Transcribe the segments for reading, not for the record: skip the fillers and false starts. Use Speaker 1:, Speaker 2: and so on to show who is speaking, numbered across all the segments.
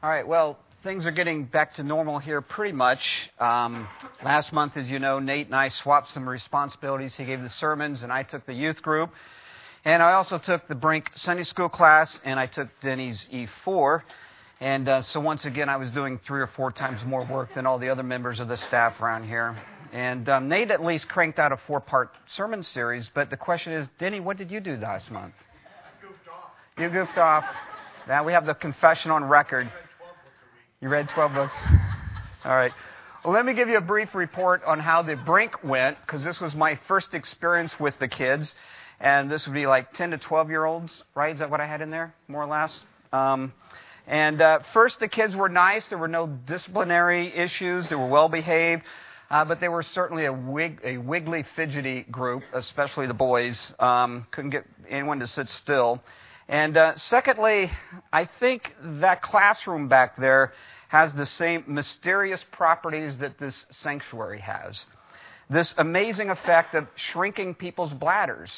Speaker 1: All right, well, things are getting back to normal here pretty much. Last month, as you know, Nate and I swapped some responsibilities. He gave the sermons, and I took the youth group. And I also took the Brink Sunday School class, and I took Denny's E4. And so once again, I was doing 3 or 4 times more work than all the other members of the staff around here. And Nate at least cranked out a 4-part sermon series. But the question is, Denny, what did you do last month?
Speaker 2: I goofed off.
Speaker 1: You goofed off. Now we have the confession on record. You read 12 books? All right. Well, let me give you a brief report on how the Brink went, because this was my first experience with the kids. And this would be like 10 to 12-year-olds, right? Is that what I had in there, more or less? First, the kids were nice. There were no disciplinary issues. They were well-behaved. But they were certainly a wiggly, fidgety group, especially the boys. Couldn't get anyone to sit still. And secondly, I think that classroom back there has the same mysterious properties that this sanctuary has. This amazing effect of shrinking people's bladders.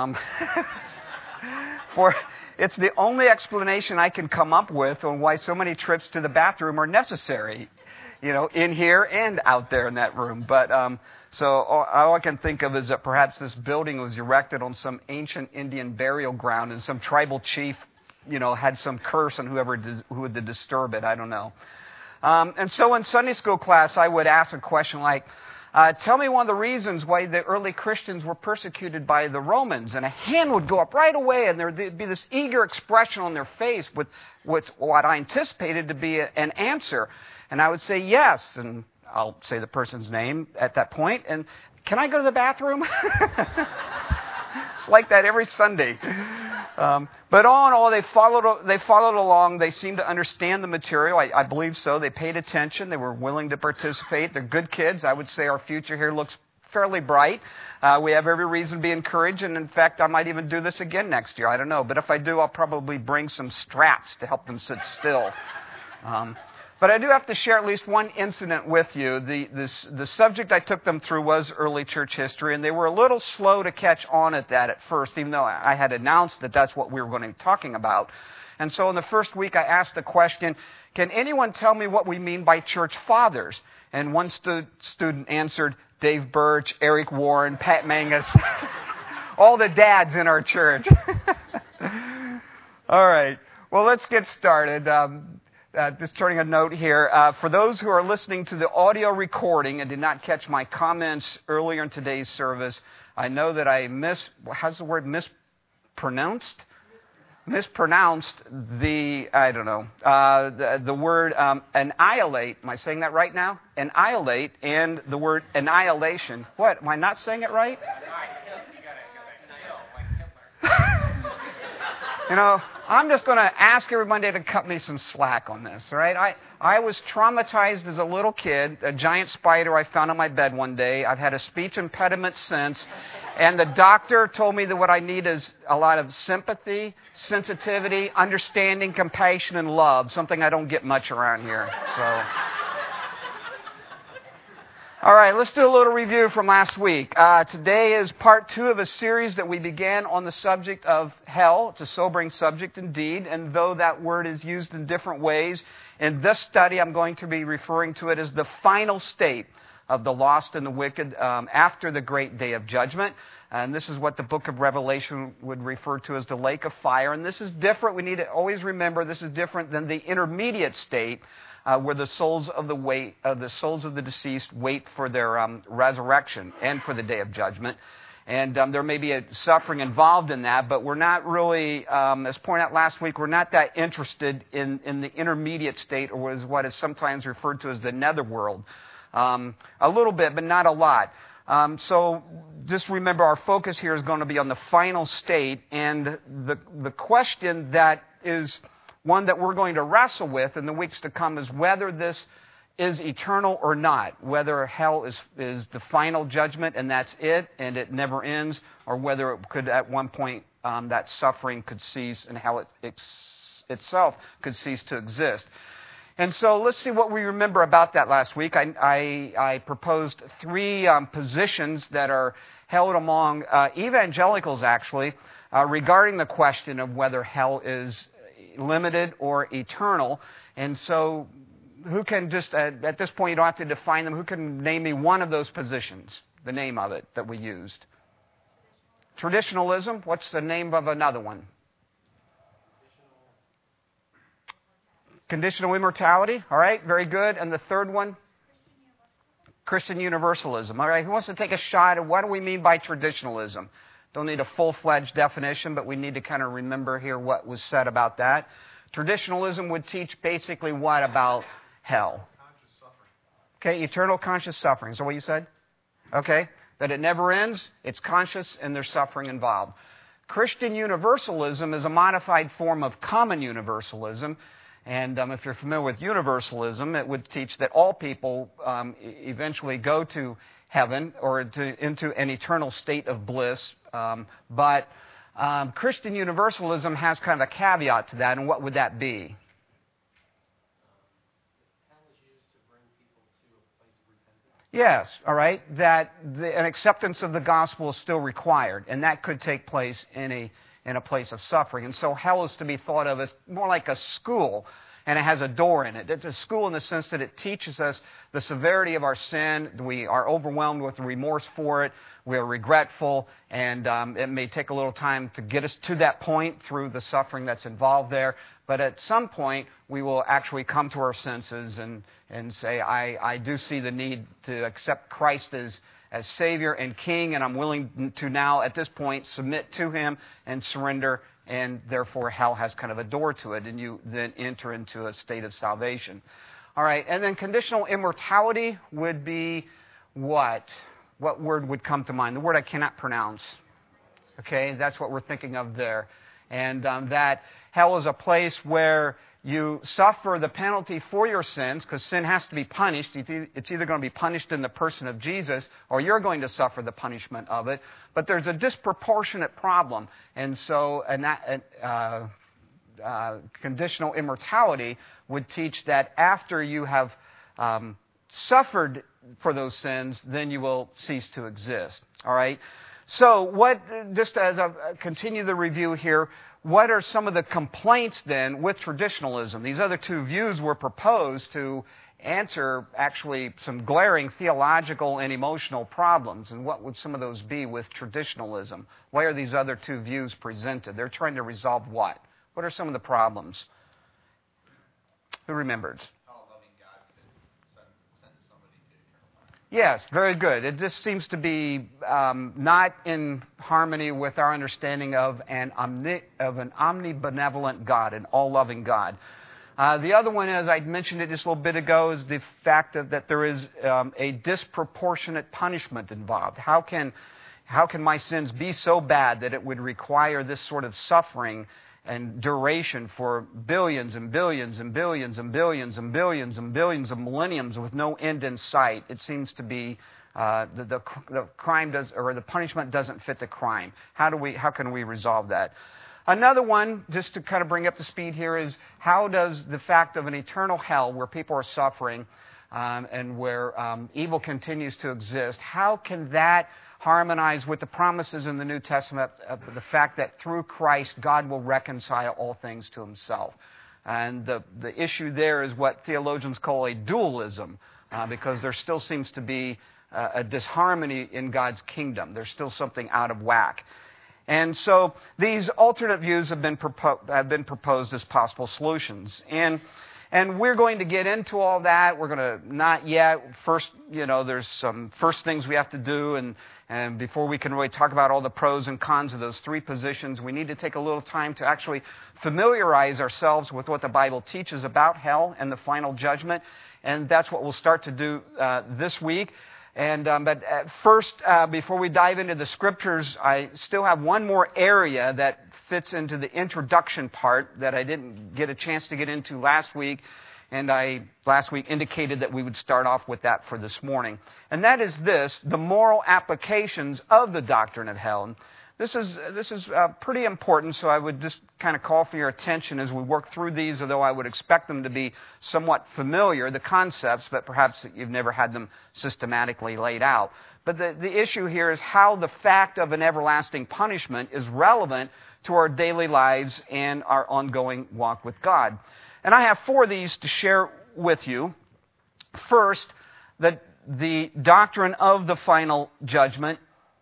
Speaker 1: It's the only explanation I can come up with on why so many trips to the bathroom are necessary, in here and out there in that room. But so all I can think of is that perhaps this building was erected on some ancient Indian burial ground, and some tribal chief, had some curse on who would disturb it. I don't know. And so in Sunday school class, I would ask a question like, tell me one of the reasons why the early Christians were persecuted by the Romans. And a hand would go up right away, and there'd be this eager expression on their face with what I anticipated to be an answer. And I would say yes, and I'll say the person's name at that point. And can I go to the bathroom? It's like that every Sunday. But all in all, they followed along. They seemed to understand the material. I believe so. They paid attention. They were willing to participate. They're good kids. I would say our future here looks fairly bright. We have every reason to be encouraged. And in fact, I might even do this again next year. I don't know. But if I do, I'll probably bring some straps to help them sit still. But I do have to share at least one incident with you. The subject I took them through was early church history, and they were a little slow to catch on at that at first, even though I had announced that that's what we were going to be talking about. And so in the first week, I asked the question, can anyone tell me what we mean by church fathers? And one student answered, Dave Birch, Eric Warren, Pat Mangus, all the dads in our church. All right. Well, let's get started. Just turning a note here. For those who are listening to the audio recording and did not catch my comments earlier in today's service, I know that I mispronounced the word annihilate. Am I saying that right now? Annihilate and the word annihilation. What? Am I not saying it right? I'm just going to ask everybody to cut me some slack on this, all right? I was traumatized as a little kid, a giant spider I found on my bed one day. I've had a speech impediment since, and the doctor told me that what I need is a lot of sympathy, sensitivity, understanding, compassion, and love, something I don't get much around here, so... All right, let's do a little review from last week. Today is part 2 of a series that we began on the subject of hell. It's a sobering subject indeed, and though that word is used in different ways, in this study I'm going to be referring to it as the final state of the lost and the wicked after the great day of judgment. And this is what the book of Revelation would refer to as the lake of fire. And this is different. We need to always remember this is different than the intermediate state where the souls of the deceased wait for their resurrection and for the day of judgment. And there may be a suffering involved in that, but we're not really, as pointed out last week, we're not that interested in the intermediate state, or what is sometimes referred to as the netherworld. A little bit, but not a lot. So just remember our focus here is going to be on the final state, and the question that is one that we're going to wrestle with in the weeks to come is whether this is eternal or not, whether hell is the final judgment and that's it and it never ends, or whether it could at one point that suffering could cease and hell itself could cease to exist. And so let's see what we remember about that last week. I proposed 3 positions that are held among evangelicals, actually, regarding the question of whether hell is limited or eternal. And so who can just, at this point you don't have to define them, who can name me one of those positions, the name of it that we used? Traditionalism. What's the name of another one? Conditional immortality. All right, very good. And the third one? Christian universalism. All right, who wants to take a shot at what do we mean by traditionalism? Don't need a full-fledged definition, but we need to kind of remember here what was said about that. Traditionalism would teach basically what about hell? Okay, eternal conscious suffering. Is that what you said? Okay, that it never ends, it's conscious, and there's suffering involved. Christian universalism is a modified form of common universalism. And if you're familiar with universalism, it would teach that all people eventually go to heaven or into an eternal state of bliss. But Christian universalism has kind of a caveat to that, and what would that be?
Speaker 2: Hell is used to bring people to a place of repentance.
Speaker 1: Yes, all right, that an acceptance of the gospel is still required, and that could take place in a place of suffering. And so hell is to be thought of as more like a school, and it has a door in it. It's a school in the sense that it teaches us the severity of our sin. We are overwhelmed with remorse for it. We are regretful, and it may take a little time to get us to that point through the suffering that's involved there. But at some point, we will actually come to our senses and say, I do see the need to accept Christ as Savior and King, and I'm willing to now, at this point, submit to Him and surrender, and therefore hell has kind of a door to it, and you then enter into a state of salvation. All right, and then conditional immortality would be what? What word would come to mind? The word I cannot pronounce. Okay, that's what we're thinking of there. And that hell is a place where you suffer the penalty for your sins, because sin has to be punished. It's either going to be punished in the person of Jesus, or you're going to suffer the punishment of it. But there's a disproportionate problem. And so conditional immortality would teach that after you have suffered for those sins, then you will cease to exist. All right? So just as I continue the review here, what are some of the complaints then with traditionalism? These other two views were proposed to answer actually some glaring theological and emotional problems. And what would some of those be with traditionalism? Why are these other two views presented? They're trying to resolve what? What are some of the problems? Who remembers? Yes, very good. It just seems to be not in harmony with our understanding of an omnibenevolent God, an all-loving God. The other one, as I mentioned it just a little bit ago, is the fact that there is a disproportionate punishment involved. How can my sins be so bad that it would require this sort of suffering and duration for billions and billions and billions and billions and billions and billions of millenniums with no end in sight? It seems to be the crime does, or the punishment doesn't fit the crime. How can we resolve that? Another one, just to kind of bring up the speed here, is how does the fact of an eternal hell where people are suffering and where evil continues to exist, how can that harmonize with the promises in the New Testament of the fact that through Christ God will reconcile all things to Himself? And the issue there is what theologians call a dualism, because there still seems to be a disharmony in God's kingdom. There's still something out of whack. And so these alternate views have been proposed as possible solutions. And we're going to get into all that. We're going to not yet. First, there's some first things we have to do, and before we can really talk about all the pros and cons of those three positions, we need to take a little time to actually familiarize ourselves with what the Bible teaches about hell and the final judgment. And that's what we'll start to do this week. But first, before we dive into the Scriptures, I still have one more area that fits into the introduction part that I didn't get a chance to get into last week. And I last week indicated that we would start off with that for this morning. And that is this: the moral applications of the doctrine of hell. And This is pretty important, so I would just kind of call for your attention as we work through these, although I would expect them to be somewhat familiar, the concepts, but perhaps you've never had them systematically laid out. But the issue here is how the fact of an everlasting punishment is relevant to our daily lives and our ongoing walk with God. And I have 4 of these to share with you. First, the doctrine of the final judgment.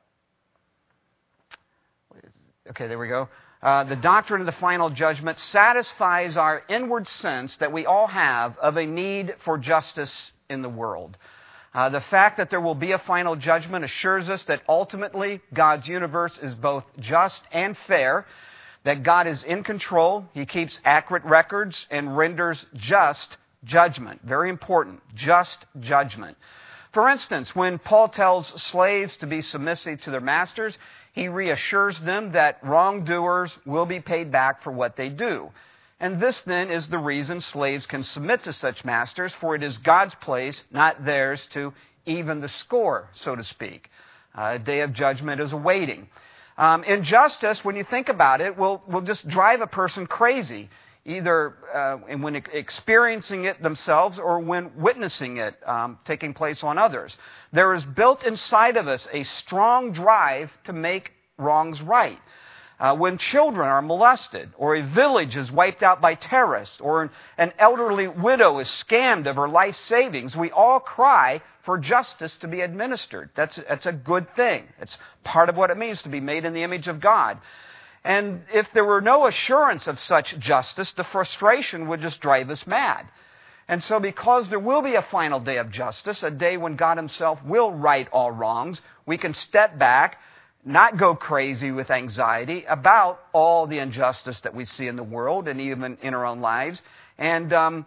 Speaker 1: Okay, there we go. The doctrine of the final judgment satisfies our inward sense that we all have of a need for justice in the world. The fact that there will be a final judgment assures us that ultimately God's universe is both just and fair, that God is in control, He keeps accurate records, and renders just judgment. Very important, just judgment. For instance, when Paul tells slaves to be submissive to their masters, he reassures them that wrongdoers will be paid back for what they do. And this then is the reason slaves can submit to such masters, for it is God's place, not theirs, to even the score, so to speak. A day of judgment is awaiting. Injustice, when you think about it, will just drive a person crazy, either when experiencing it themselves or when witnessing it taking place on others. There is built inside of us a strong drive to make wrongs right. When children are molested, or a village is wiped out by terrorists, or an elderly widow is scammed of her life savings, we all cry for justice to be administered. That's a good thing. It's part of what it means to be made in the image of God. And if there were no assurance of such justice, the frustration would just drive us mad. And so because there will be a final day of justice, a day when God Himself will right all wrongs, we can step back, not go crazy with anxiety about all the injustice that we see in the world and even in our own lives, and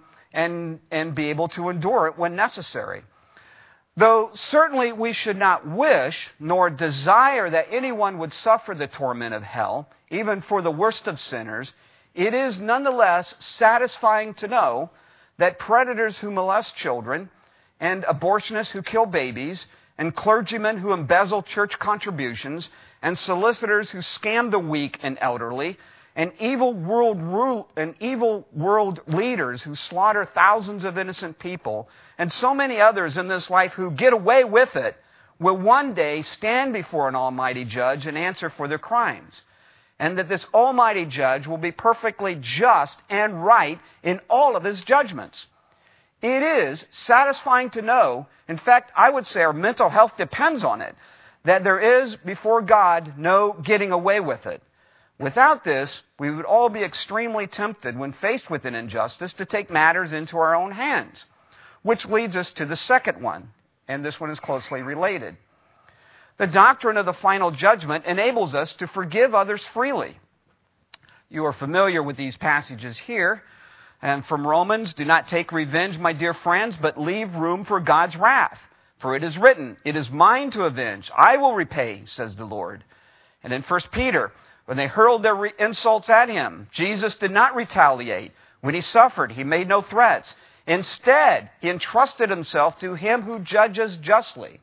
Speaker 1: be able to endure it when necessary. Though certainly we should not wish nor desire that anyone would suffer the torment of hell, even for the worst of sinners, it is nonetheless satisfying to know that predators who molest children, and abortionists who kill babies, and clergymen who embezzle church contributions, and solicitors who scam the weak and elderly, and evil world leaders who slaughter thousands of innocent people, and so many others in this life who get away with it, will one day stand before an almighty judge and answer for their crimes. And that this almighty judge will be perfectly just and right in all of His judgments. It is satisfying to know, in fact, I would say our mental health depends on it, that there is before God no getting away with it. Without this, we would all be extremely tempted when faced with an injustice to take matters into our own hands. Which leads us to the second one, and this one is closely related. The doctrine of the final judgment enables us to forgive others freely. You are familiar with these passages here. And from Romans, do not take revenge, my dear friends, but leave room for God's wrath. For it is written, it is mine to avenge. I will repay, says the Lord. And in 1 Peter, when they hurled their insults at Him, Jesus did not retaliate. When He suffered, He made no threats. Instead, He entrusted Himself to Him who judges justly.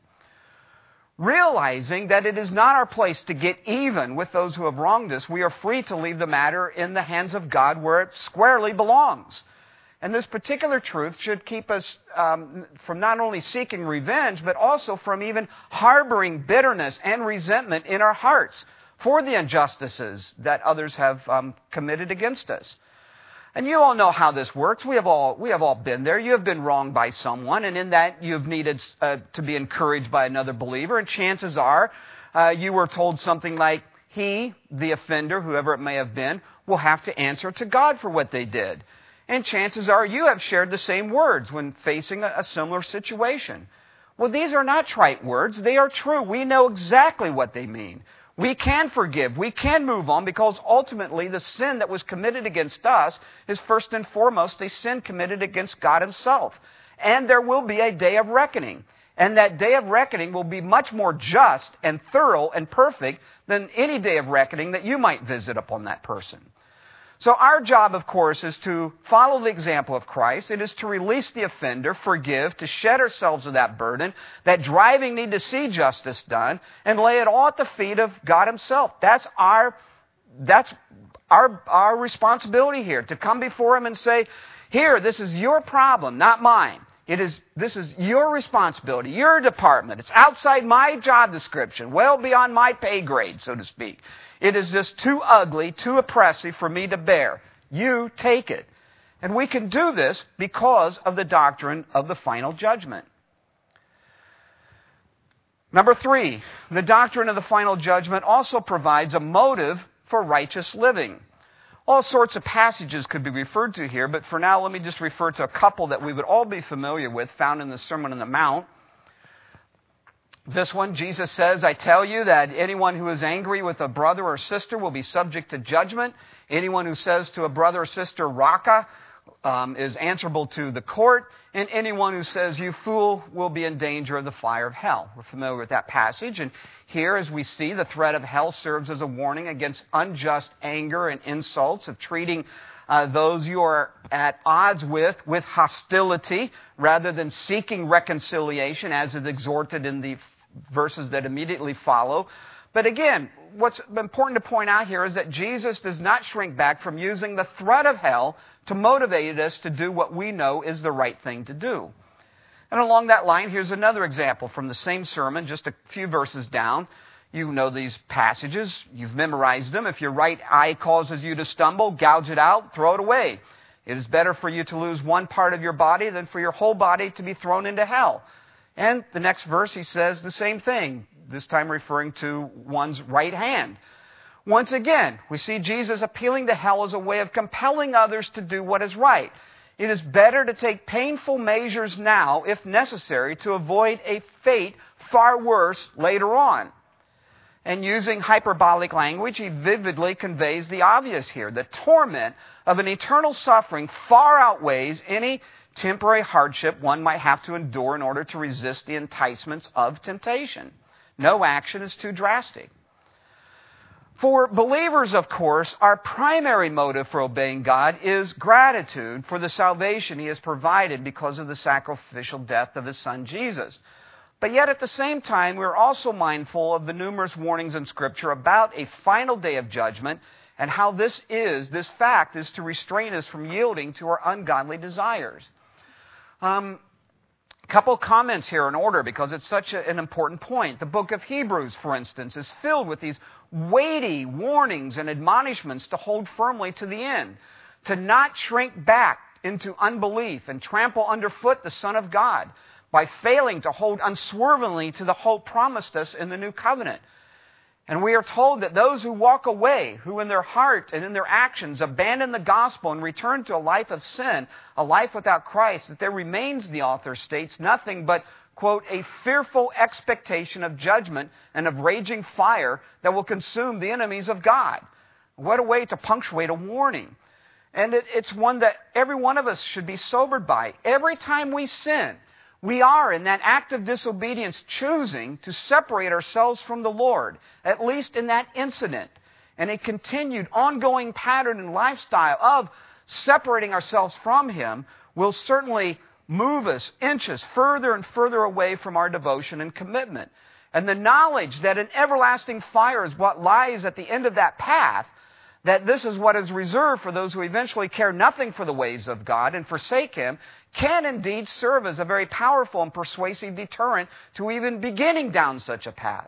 Speaker 1: Realizing that it is not our place to get even with those who have wronged us, we are free to leave the matter in the hands of God where it squarely belongs. And this particular truth should keep us from not only seeking revenge, but also from even harboring bitterness and resentment in our hearts for the injustices that others have committed against us. And you all know how this works. We have all been there. You have been wronged by someone, and in that you've needed to be encouraged by another believer. And chances are you were told something like, he, the offender, whoever it may have been, will have to answer to God for what they did. And chances are you have shared the same words when facing a similar situation. Well, these are not trite words. They are true. We know exactly what they mean. We can forgive. We can move on because ultimately the sin that was committed against us is first and foremost a sin committed against God Himself. And there will be a day of reckoning. And that day of reckoning will be much more just and thorough and perfect than any day of reckoning that you might visit upon that person. So our job, of course, is to follow the example of Christ. It is to release the offender, forgive, to shed ourselves of that burden, that driving need to see justice done, and lay it all at the feet of God Himself. That's our responsibility here, to come before Him and say, here, this is your problem, not mine. This is your responsibility, your department. It's outside my job description, well beyond my pay grade, so to speak. It is just too ugly, too oppressive for me to bear. You take it. And we can do this because of the doctrine of the final judgment. Number 3, the doctrine of the final judgment also provides a motive for righteous living. All sorts of passages could be referred to here, but for now let me just refer to a couple that we would all be familiar with, found in the Sermon on the Mount. This one, Jesus says, I tell you that anyone who is angry with a brother or sister will be subject to judgment. Anyone who says to a brother or sister, Raka, is answerable to the court. And anyone who says, you fool, will be in danger of the fire of hell. We're familiar with that passage. And here, as we see, the threat of hell serves as a warning against unjust anger and insults, of treating those you are at odds with hostility, rather than seeking reconciliation, as is exhorted in the verses that immediately follow. But again, what's important to point out here is that Jesus does not shrink back from using the threat of hell to motivate us to do what we know is the right thing to do. And along that line, here's another example from the same sermon, just a few verses down. You know these passages. You've memorized them. If your right eye causes you to stumble, gouge it out, throw it away. It is better for you to lose one part of your body than for your whole body to be thrown into hell. And the next verse, he says the same thing, this time referring to one's right hand. Once again, we see Jesus appealing to hell as a way of compelling others to do what is right. It is better to take painful measures now, if necessary, to avoid a fate far worse later on. And using hyperbolic language, he vividly conveys the obvious here. The torment of an eternal suffering far outweighs any temporary hardship one might have to endure in order to resist the enticements of temptation. No action is too drastic. For believers, of course, our primary motive for obeying God is gratitude for the salvation He has provided because of the sacrificial death of His Son Jesus. But yet at the same time, we're also mindful of the numerous warnings in Scripture about a final day of judgment and how this fact is to restrain us from yielding to our ungodly desires. Couple comments here in order because it's such an important point. The book of Hebrews, for instance, is filled with these weighty warnings and admonishments to hold firmly to the end, to not shrink back into unbelief and trample underfoot the Son of God by failing to hold unswervingly to the hope promised us in the new covenant. And we are told that those who walk away, who in their heart and in their actions abandon the gospel and return to a life of sin, a life without Christ, that there remains, the author states, nothing but, quote, a fearful expectation of judgment and of raging fire that will consume the enemies of God. What a way to punctuate a warning. And it's one that every one of us should be sobered by. Every time we sin, we are, in that act of disobedience, choosing to separate ourselves from the Lord, at least in that incident. And a continued, ongoing pattern and lifestyle of separating ourselves from Him will certainly move us inches further and further away from our devotion and commitment. And the knowledge that an everlasting fire is what lies at the end of that path, that this is what is reserved for those who eventually care nothing for the ways of God and forsake Him, can indeed serve as a very powerful and persuasive deterrent to even beginning down such a path.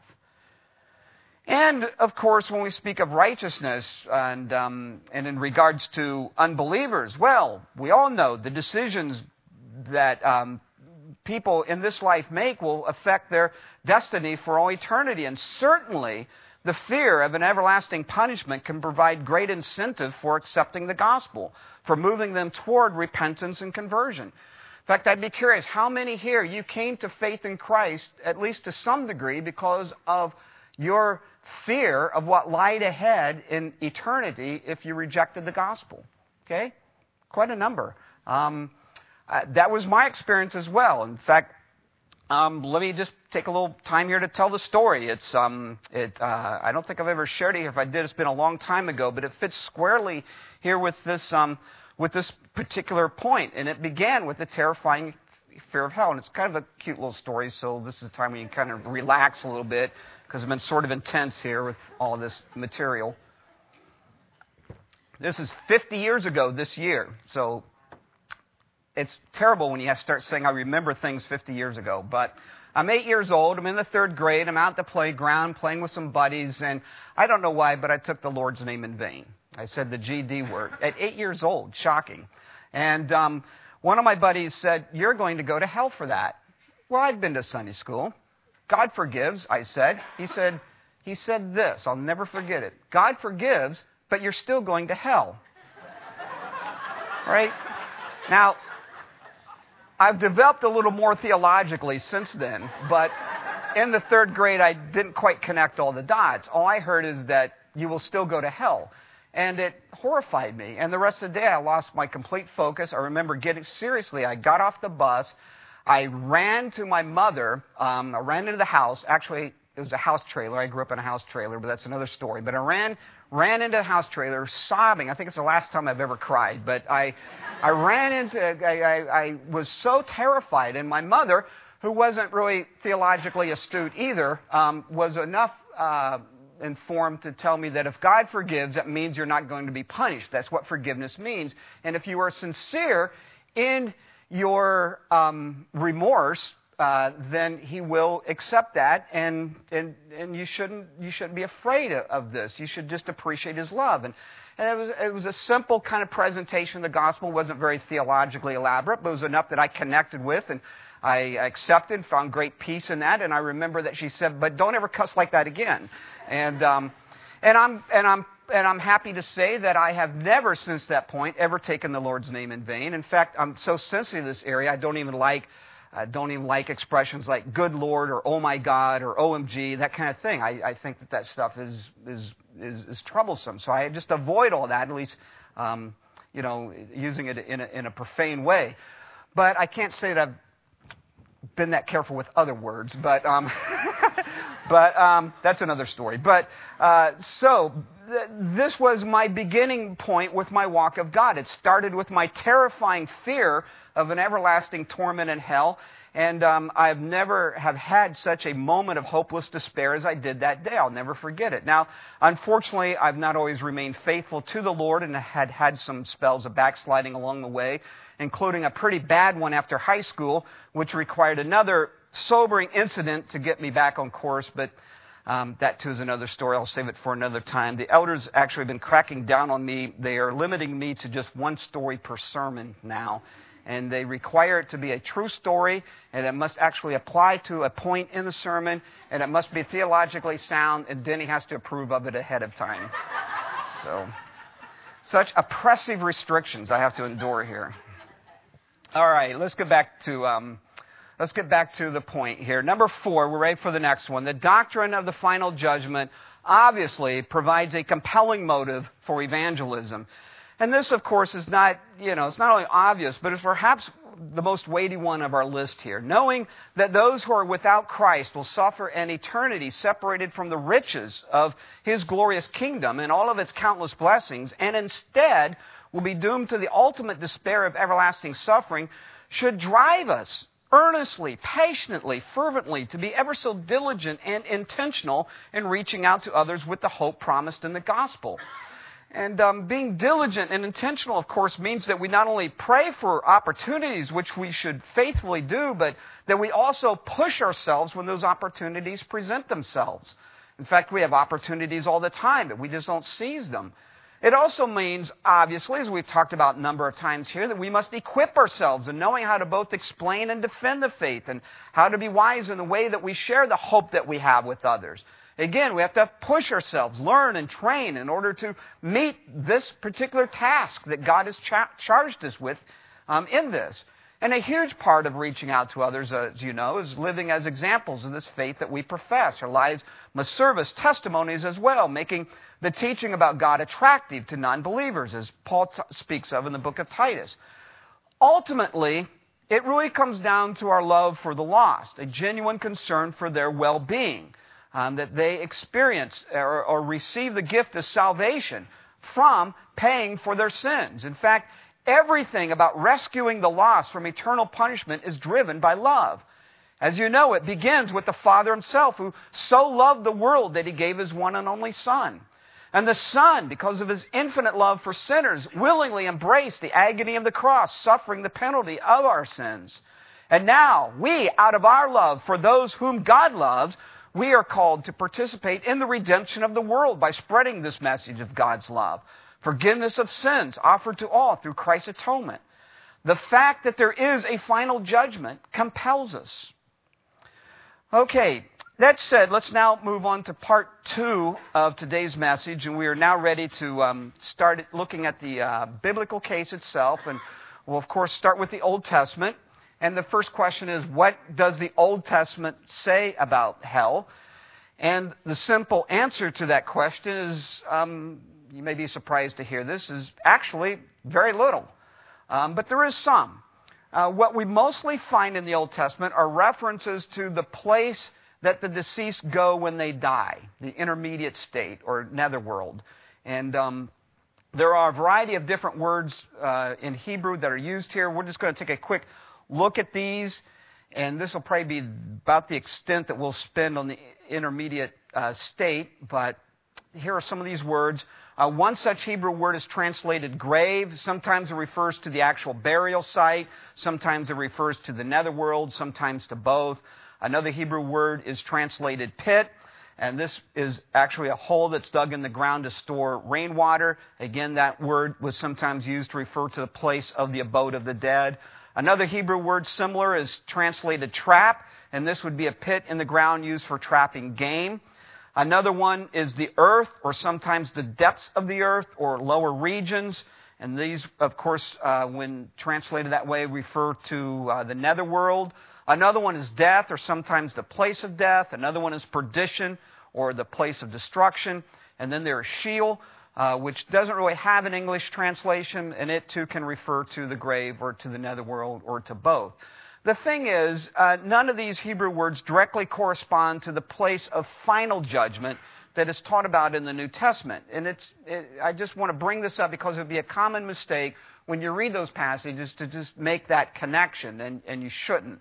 Speaker 1: And, of course, when we speak of righteousness and in regards to unbelievers, well, we all know the decisions that people in this life make will affect their destiny for all eternity. And certainly, the fear of an everlasting punishment can provide great incentive for accepting the gospel, for moving them toward repentance and conversion. In fact, I'd be curious, how many here you came to faith in Christ, at least to some degree, because of your fear of what lied ahead in eternity if you rejected the gospel? Okay? Quite a number. That was my experience as well. In fact, let me just take a little time here to tell the story. I don't think I've ever shared it here. If I did, it's been a long time ago, but it fits squarely here with this particular point. And it began with the terrifying fear of hell. And it's kind of a cute little story, so this is the time when you can kind of relax a little bit, because I've been sort of intense here with all of this material. This is 50 years ago this year, so it's terrible when you have to start saying, I remember things 50 years ago. But I'm 8 years old. I'm in the 3rd grade. I'm out at the playground playing with some buddies. And I don't know why, but I took the Lord's name in vain. I said the GD word at 8 years old. Shocking. And one of my buddies said, you're going to go to hell for that. Well, I'd been to Sunday school. God forgives, I said. He said this. I'll never forget it. God forgives, but you're still going to hell. Right? Now, I've developed a little more theologically since then, but in the 3rd grade, I didn't quite connect all the dots. All I heard is that you will still go to hell. And it horrified me. And the rest of the day, I lost my complete focus. I remember I got off the bus. I ran to my mother. I ran into the house. Actually, it was a house trailer. I grew up in a house trailer, but that's another story. But I ran into the house trailer sobbing. I think it's the last time I've ever cried. But I was so terrified. And my mother, who wasn't really theologically astute either, was enough informed to tell me that if God forgives, that means you're not going to be punished. That's what forgiveness means. And if you are sincere in your remorse, then He will accept that, and you shouldn't be afraid of this. You should just appreciate His love. And it was a simple kind of presentation of the gospel. It wasn't very theologically elaborate, but it was enough that I connected with, and I accepted, found great peace in that. And I remember that she said, "But don't ever cuss like that again." And I'm happy to say that I have never, since that point, ever taken the Lord's name in vain. In fact, I'm so sensitive to this area, I don't even like expressions like "good Lord" or "oh my God" or "OMG," that kind of thing. I think that stuff is troublesome. So I just avoid all that, at least using it in a profane way. But I can't say that I've been that careful with other words, but that's another story. But this was my beginning point with my walk of God. It started with my terrifying fear of an everlasting torment in hell, and I've never have had such a moment of hopeless despair as I did that day. I'll never forget it. Now, unfortunately, I've not always remained faithful to the Lord, and had some spells of backsliding along the way, including a pretty bad one after high school, which required another sobering incident to get me back on course, but that too is another story. I'll save it for another time. The elders actually have been cracking down on me. They are limiting me to just one story per sermon now, and they require it to be a true story, and it must actually apply to a point in the sermon, and it must be theologically sound, and Denny has to approve of it ahead of time. So, such oppressive restrictions I have to endure here. All right, let's get back to the point here. Number 4, we're ready for the next one. The doctrine of the final judgment obviously provides a compelling motive for evangelism. And this, of course, is not, it's not only obvious, but it's perhaps the most weighty one of our list here. Knowing that those who are without Christ will suffer an eternity separated from the riches of His glorious kingdom and all of its countless blessings, and instead will be doomed to the ultimate despair of everlasting suffering, should drive us earnestly, patiently, fervently to be ever so diligent and intentional in reaching out to others with the hope promised in the gospel. And being diligent and intentional, of course, means that we not only pray for opportunities, which we should faithfully do, but that we also push ourselves when those opportunities present themselves. In fact, we have opportunities all the time, but we just don't seize them. It also means, obviously, as we've talked about a number of times here, that we must equip ourselves in knowing how to both explain and defend the faith, and how to be wise in the way that we share the hope that we have with others. Again, we have to push ourselves, learn and train in order to meet this particular task that God has charged us with in this. And a huge part of reaching out to others, as you know, is living as examples of this faith that we profess. Our lives must serve as testimonies as well, making the teaching about God attractive to non-believers, as Paul speaks of in the book of Titus. Ultimately, it really comes down to our love for the lost, a genuine concern for their well-being, that they experience or receive the gift of salvation from paying for their sins. In fact, everything about rescuing the lost from eternal punishment is driven by love. As you know, it begins with the Father himself, who so loved the world that he gave his one and only Son. And the Son, because of his infinite love for sinners, willingly embraced the agony of the cross, suffering the penalty of our sins. And now, we, out of our love for those whom God loves, we are called to participate in the redemption of the world by spreading this message of God's love. Forgiveness of sins offered to all through Christ's atonement. The fact that there is a final judgment compels us. Okay, that said, let's now move on to part 2 of today's message, and we are now ready to start looking at the biblical case itself, and we'll of course start with the Old Testament. And the first question is, what does the Old Testament say about hell? And the simple answer to that question is, you may be surprised to hear this, is actually very little. But there is some. What we mostly find in the Old Testament are references to the place that the deceased go when they die, the intermediate state or netherworld. And there are a variety of different words in Hebrew that are used here. We're just going to take a quick look at these, and this will probably be about the extent that we'll spend on the intermediate state, but here are some of these words. One such Hebrew word is translated grave. Sometimes it refers to the actual burial site. Sometimes it refers to the netherworld. Sometimes to both. Another Hebrew word is translated pit. And this is actually a hole that's dug in the ground to store rainwater. Again, that word was sometimes used to refer to the place of the abode of the dead. Another Hebrew word similar is translated trap. And this would be a pit in the ground used for trapping game. Another one is the earth, or sometimes the depths of the earth, or lower regions. And these, of course, when translated that way, refer to the netherworld. Another one is death, or sometimes the place of death. Another one is perdition, or the place of destruction. And then there is Sheol, which doesn't really have an English translation, and it too can refer to the grave, or to the netherworld, or to both. The thing is, none of these Hebrew words directly correspond to the place of final judgment that is taught about in the New Testament. And I just want to bring this up because it would be a common mistake when you read those passages to just make that connection, and you shouldn't.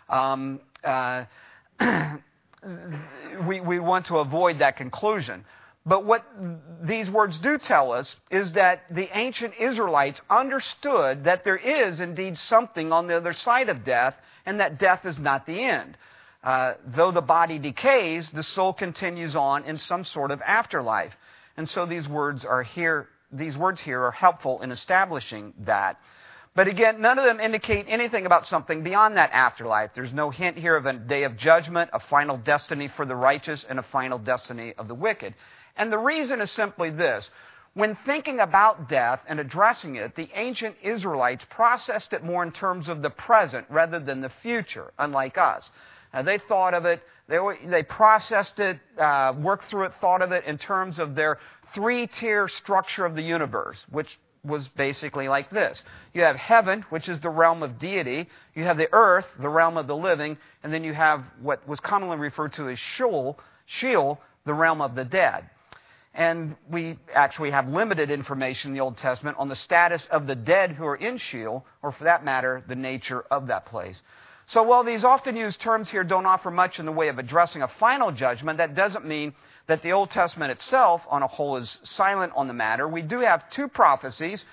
Speaker 1: We want to avoid that conclusion. But what these words do tell us is that the ancient Israelites understood that there is indeed something on the other side of death, and that death is not the end. Though the body decays, the soul continues on in some sort of afterlife. And so these words here are helpful in establishing that. But again, none of them indicate anything about something beyond that afterlife. There's no hint here of a day of judgment, a final destiny for the righteous, and a final destiny of the wicked. And the reason is simply this. When thinking about death and addressing it, the ancient Israelites processed it more in terms of the present rather than the future, unlike us. They thought of it, they processed it, worked through it, thought of it in terms of their 3-tier structure of the universe, which was basically like this. You have heaven, which is the realm of deity. You have the earth, the realm of the living. And then you have what was commonly referred to as Sheol, the realm of the dead. And we actually have limited information in the Old Testament on the status of the dead who are in Sheol, or for that matter, the nature of that place. So while these often used terms here don't offer much in the way of addressing a final judgment, that doesn't mean that the Old Testament itself, on a whole, is silent on the matter. We do have two passages,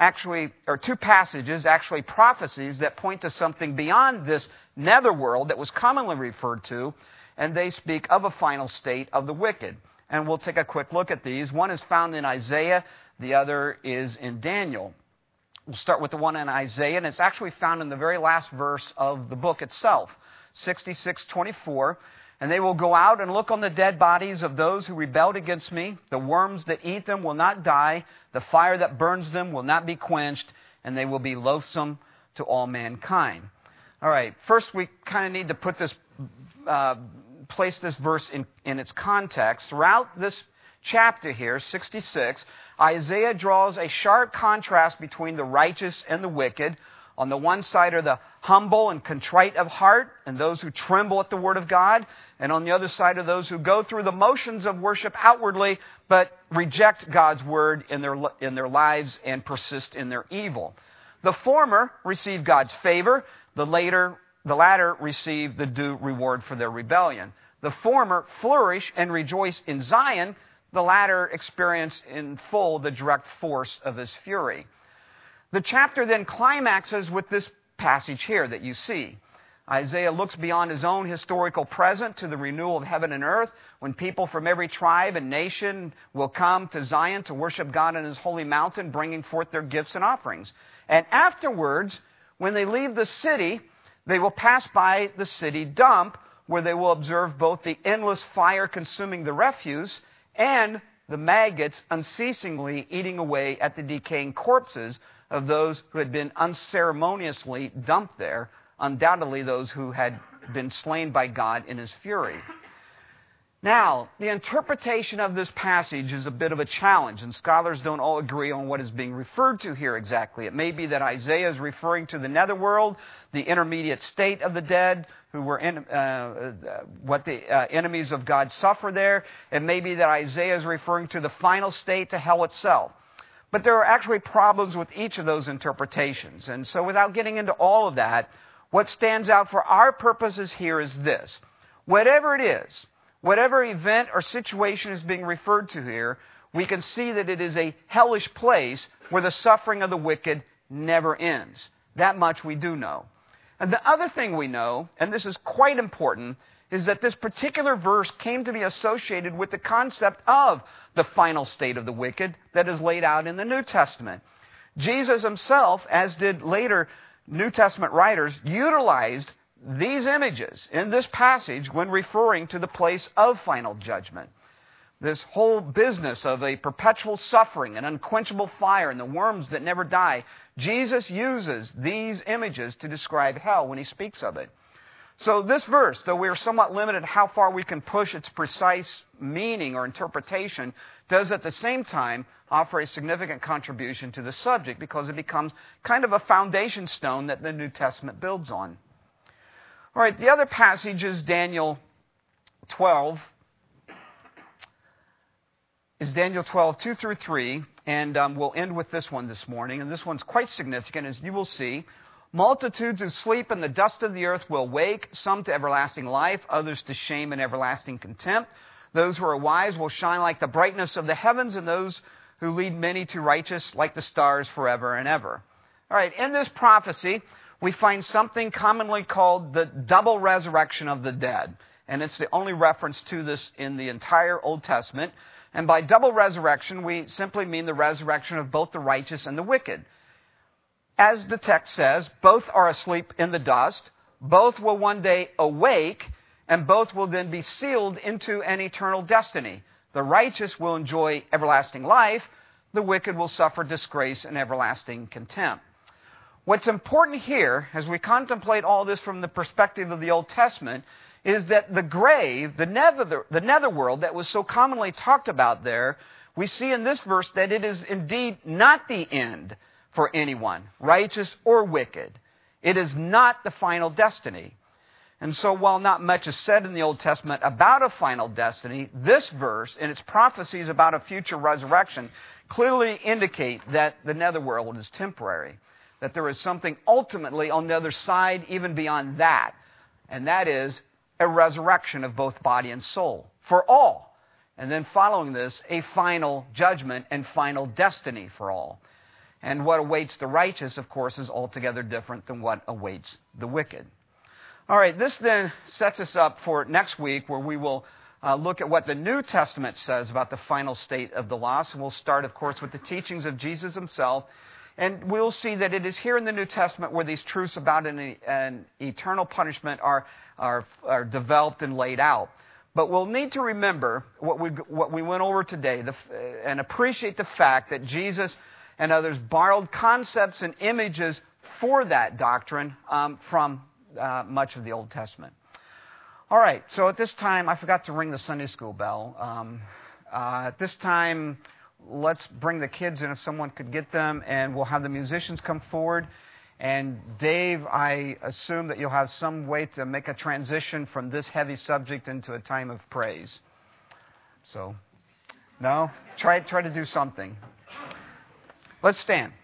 Speaker 1: prophecies that point to something beyond this netherworld that was commonly referred to, and they speak of a final state of the wicked. And we'll take a quick look at these. One is found in Isaiah. The other is in Daniel. We'll start with the one in Isaiah, and it's actually found in the very last verse of the book itself, 66:24. And they will go out and look on the dead bodies of those who rebelled against me. The worms that eat them will not die. The fire that burns them will not be quenched, and they will be loathsome to all mankind. All right, first we kind of need to put this place this verse in its context. Throughout this chapter here, 66, Isaiah draws a sharp contrast between the righteous and the wicked. On the one side are the humble and contrite of heart, and those who tremble at the word of God, and on the other side of those who go through the motions of worship outwardly, but reject God's word in their lives and persist in their evil. The former receive God's favor, the latter receive the due reward for their rebellion. The former flourish and rejoice in Zion, the latter experience in full the direct force of his fury. The chapter then climaxes with this passage here that you see. Isaiah looks beyond his own historical present to the renewal of heaven and earth, when people from every tribe and nation will come to Zion to worship God on his holy mountain, bringing forth their gifts and offerings. And afterwards, when they leave the city, they will pass by the city dump, where they will observe both the endless fire consuming the refuse and the maggots unceasingly eating away at the decaying corpses of those who had been unceremoniously dumped there, undoubtedly those who had been slain by God in his fury. Now, the interpretation of this passage is a bit of a challenge, and scholars don't all agree on what is being referred to here exactly. It may be that Isaiah is referring to the netherworld, the intermediate state of the dead, who were what the enemies of God suffer there. It may be that Isaiah is referring to the final state, to hell itself. But there are actually problems with each of those interpretations. And so without getting into all of that, what stands out for our purposes here is this. Whatever it is, whatever event or situation is being referred to here, we can see that it is a hellish place where the suffering of the wicked never ends. That much we do know. And the other thing we know, and this is quite important, is that this particular verse came to be associated with the concept of the final state of the wicked that is laid out in the New Testament. Jesus himself, as did later New Testament writers, utilized these images in this passage when referring to the place of final judgment. This whole business of a perpetual suffering, an unquenchable fire, and the worms that never die, Jesus uses these images to describe hell when he speaks of it. So this verse, though we are somewhat limited how far we can push its precise meaning or interpretation, does at the same time offer a significant contribution to the subject, because it becomes kind of a foundation stone that the New Testament builds on. All right, the other passage is Daniel 12. Is Daniel 12, 2 through 3, and we'll end with this one this morning. And this one's quite significant, as you will see. Multitudes who sleep in the dust of the earth will wake, some to everlasting life, others to shame and everlasting contempt. Those who are wise will shine like the brightness of the heavens, and those who lead many to righteous like the stars forever and ever. All right, in this prophecy, we find something commonly called the double resurrection of the dead. And it's the only reference to this in the entire Old Testament. And by double resurrection, we simply mean the resurrection of both the righteous and the wicked. As the text says, both are asleep in the dust, both will one day awake, and both will then be sealed into an eternal destiny. The righteous will enjoy everlasting life, the wicked will suffer disgrace and everlasting contempt. What's important here, as we contemplate all this from the perspective of the Old Testament, is that the grave, the netherworld that was so commonly talked about there, we see in this verse that it is indeed not the end for anyone, righteous or wicked. It is not the final destiny. And so while not much is said in the Old Testament about a final destiny, this verse and its prophecies about a future resurrection clearly indicate that the netherworld is temporary, that there is something ultimately on the other side, even beyond that, and that is a resurrection of both body and soul for all. And then following this, a final judgment and final destiny for all. And what awaits the righteous, of course, is altogether different than what awaits the wicked. All right, this then sets us up for next week, where we will look at what the New Testament says about the final state of the lost. And we'll start, of course, with the teachings of Jesus himself. And we'll see that it is here in the New Testament where these truths about an eternal punishment are developed and laid out. But we'll need to remember what we went over today and appreciate the fact that Jesus and others borrowed concepts and images for that doctrine from much of the Old Testament. All right, so at this time, I forgot to ring the Sunday school bell. At this time, let's bring the kids in if someone could get them, and we'll have the musicians come forward. And Dave, I assume that you'll have some way to make a transition from this heavy subject into a time of praise. So, no? Try to do something. Let's stand.